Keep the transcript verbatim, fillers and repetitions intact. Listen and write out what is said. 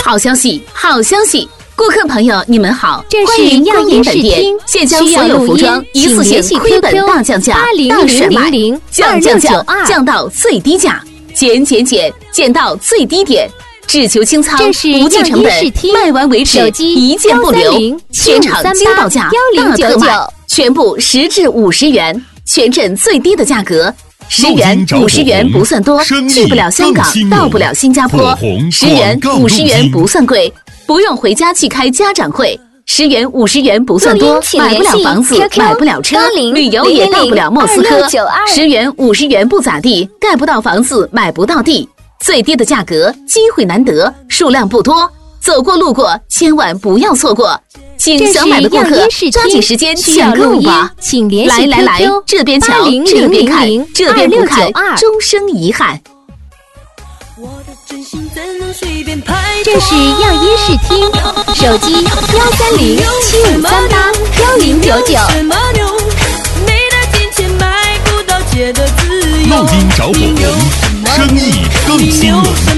好消息，好消息！顾客朋友，你们好， 这欢迎光临本店，现将所有服装一次性亏本大降价，大甩卖，降降降降到最低价，减减减减到最低点，只求清仓，不计成本，卖完为止，一件不留，全场惊报价，大特卖，全部十至五十元，全镇最低的价格。十元、五十元不算多，去不了香港，到不了新加坡。十元、五十元不算贵，不用回家去开家长会。十元、五十元不算多，买不了房子，买不了车，旅游也到不了莫斯科。十元、五十元不咋地，盖不到房子，买不到地。最低的价格，机会难得，数量不多，走过路过千万不要错过。请想买的顾客抓紧时间抢购吧！来来来，这边瞧，这边看，这边不看，终生遗憾。 这是样音视听，手机幺三零七五三八幺零九九。 录音找火红，生意更兴隆。